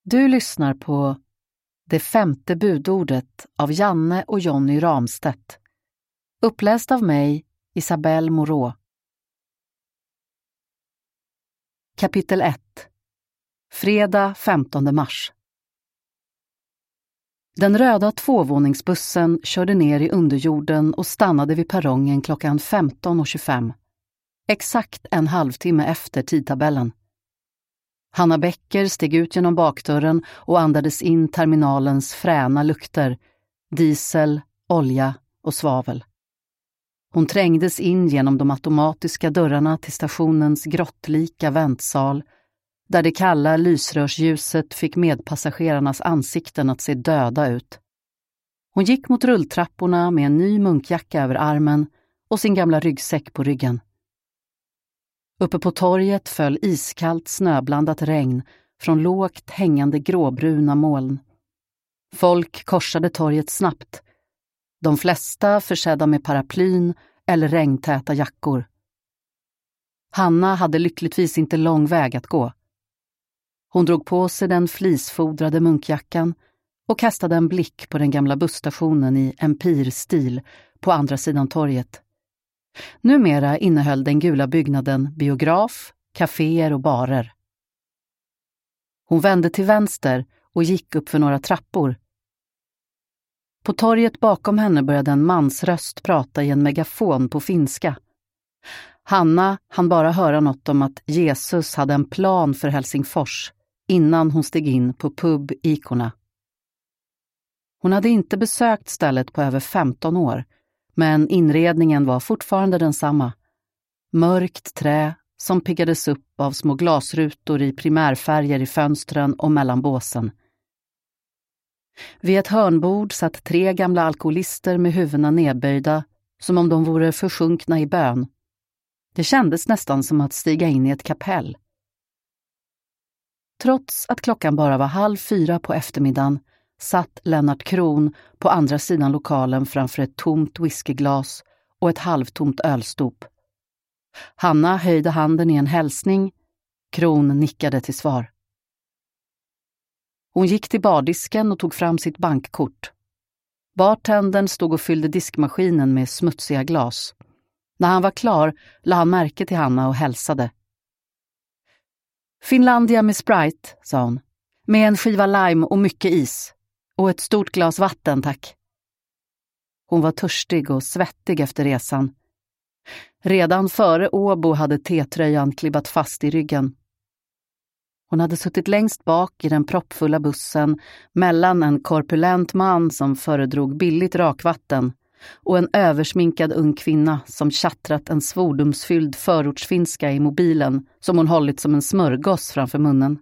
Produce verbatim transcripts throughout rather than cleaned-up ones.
Du lyssnar på Det femte budordet av Janne och Jonny Ramstedt. Uppläst av mig, Isabelle Moreau. Kapitel ett. Fredag femtonde mars. Den röda tvåvåningsbussen körde ner i underjorden och stannade vid perrongen klockan femton och tjugofem. Exakt en halvtimme efter tidtabellen. Hanna Becker steg ut genom bakdörren och andades in terminalens fräna lukter, diesel, olja och svavel. Hon trängdes in genom de automatiska dörrarna till stationens grottlika väntsal, där det kalla lysrörsljuset fick medpassagerarnas ansikten att se döda ut. Hon gick mot rulltrapporna med en ny munkjacka över armen och sin gamla ryggsäck på ryggen. Uppe på torget föll iskallt snöblandat regn från lågt hängande gråbruna moln. Folk korsade torget snabbt, de flesta försedda med paraplyn eller regntäta jackor. Hanna hade lyckligtvis inte lång väg att gå. Hon drog på sig den flisfodrade munkjackan och kastade en blick på den gamla busstationen i empirstil på andra sidan torget. Numera innehöll den gula byggnaden biograf, kaféer och barer. Hon vände till vänster och gick upp för några trappor. På torget bakom henne började en mansröst prata i en megafon på finska. Hanna hann bara höra något om att Jesus hade en plan för Helsingfors innan hon steg in på pub Ikorna. Hon hade inte besökt stället på över femton år, men inredningen var fortfarande densamma. Mörkt trä som piggades upp av små glasrutor i primärfärger i fönstren och mellan båsen. Vid ett hörnbord satt tre gamla alkoholister med huvudena nedböjda, som om de vore försjunkna i bön. Det kändes nästan som att stiga in i ett kapell. Trots att klockan bara var halv fyra på eftermiddagen satt Lennart Kron på andra sidan lokalen framför ett tomt whiskyglas och ett halvtomt ölstop. Hanna höjde handen i en hälsning. Kron nickade till svar. Hon gick till bardisken och tog fram sitt bankkort. Bartendern stod och fyllde diskmaskinen med smutsiga glas. När han var klar la han märke till Hanna och hälsade. Finlandia med Sprite, sa hon. Med en skiva lime och mycket is. Och ett stort glas vatten, tack. Hon var törstig och svettig efter resan. Redan före Åbo hade T-tröjan klibbat fast i ryggen. Hon hade suttit längst bak i den proppfulla bussen mellan en korpulent man som föredrog billigt rakvatten och en översminkad ung kvinna som chattrat en svordomsfylld förortsfinska i mobilen som hon hållit som en smörgås framför munnen.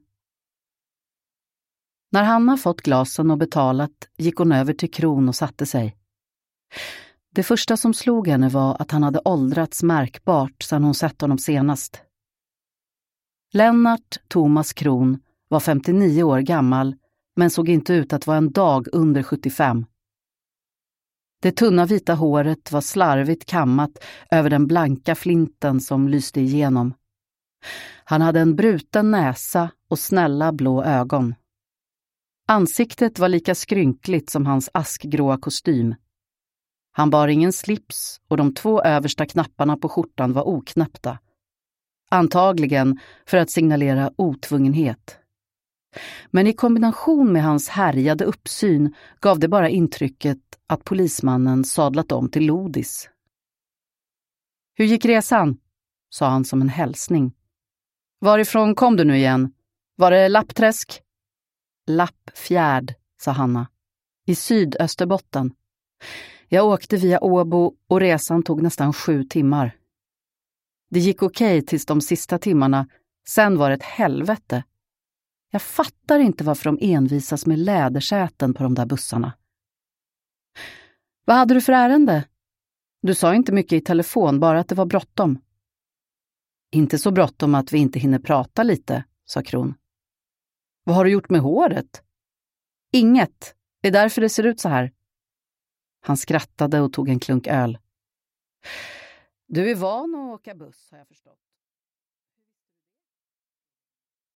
När Hanna fått glasen och betalat gick hon över till Kron och satte sig. Det första som slog henne var att han hade åldrats märkbart sedan hon sett honom senast. Lennart Thomas Kron var femtionio år gammal men såg inte ut att vara en dag under sjuttiofem. Det tunna vita håret var slarvigt kammat över den blanka flinten som lyste igenom. Han hade en bruten näsa och snälla blå ögon. Ansiktet var lika skrynkligt som hans askgråa kostym. Han bar ingen slips och de två översta knapparna på skjortan var oknäppta. Antagligen för att signalera otvungenhet. Men i kombination med hans härjade uppsyn gav det bara intrycket att polismannen sadlat om till lodis. Hur gick resan? Sa han som en hälsning. Varifrån kom du nu igen? Var det Lappträsk? Lappfjärd, sa Hanna. I Sydösterbotten. Jag åkte via Åbo och resan tog nästan sju timmar. Det gick okej tills de sista timmarna, sen var det ett helvete. Jag fattar inte varför de envisas med lädersäten på de där bussarna. Vad hade du för ärende? Du sa inte mycket i telefon, bara att det var bråttom. Inte så bråttom att vi inte hinner prata lite, sa Kron. Vad har du gjort med håret? Inget, det är därför det ser ut så här. Han skrattade och tog en klunk öl. Du är van att åka buss, har jag förstått.